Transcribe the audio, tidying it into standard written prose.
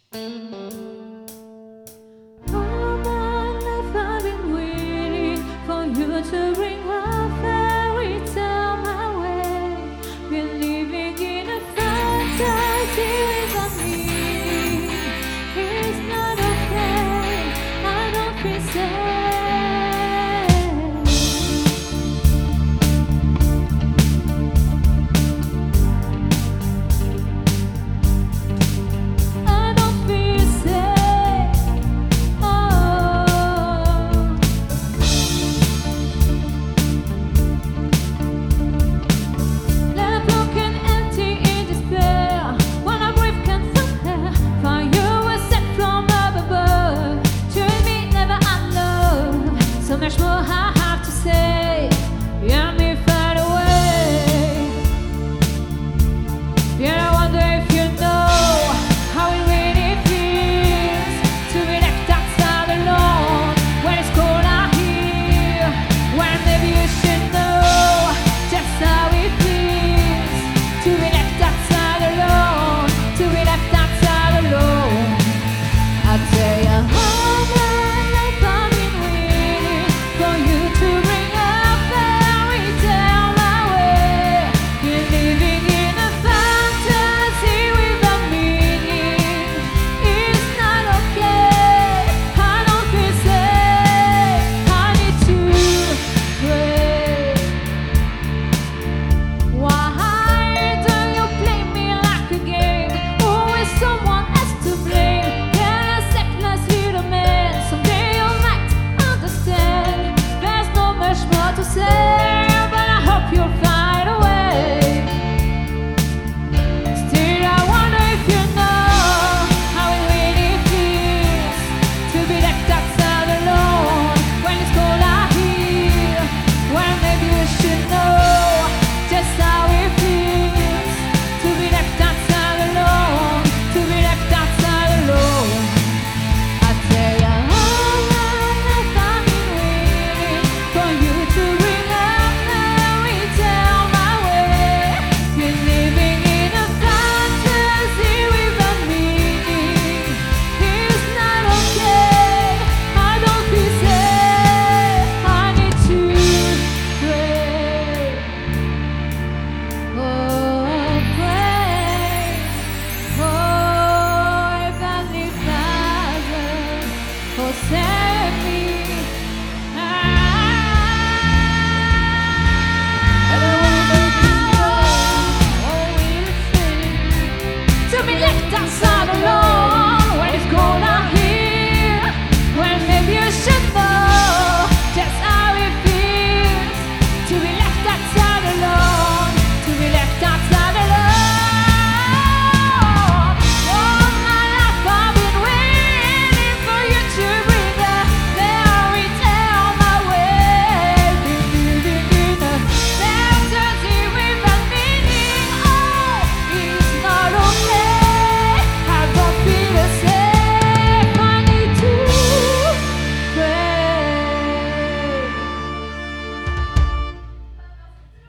All my life I've been waiting for you to bring a fairy tale my way. Been living in a fantasy without meaning. It's not okay, I don't feel safe. I don't feel safe. Left broken, empty in despair. When I breathe, can't find you were sent from up above. To me, never unloved. So much more I have to say. Yeah, me far away. Yeah, I wonder if you know how it really feels to be left outside alone when it's cold out here. When maybe you should know just how it feels to be left outside alone, to be left outside alone. I tell you, all my life I've been waiting for you to bring a fairy tale my way. You're living in a fantasy without meaning. It's not okay, I don't feel safe. I need to pray. Why do you play me like a game? Always someone else to blame. Can a secondless little man someday you might understand? There's not much more to say, but I hope you'll find a way. Still, I wonder if you know how it really feels to be left outside alone when it's cold out here. When maybe we should know just how it feels to be left outside alone, to be left outside alone. I tell you, all my life I've been waiting for you to bring a fairy tale my way. You're living in a fantasy without meaning. It's not okay, I don't feel safe. I need to pray. Oh, pray. Oh, Heavenly Father, oh, save me. To be left outside alone.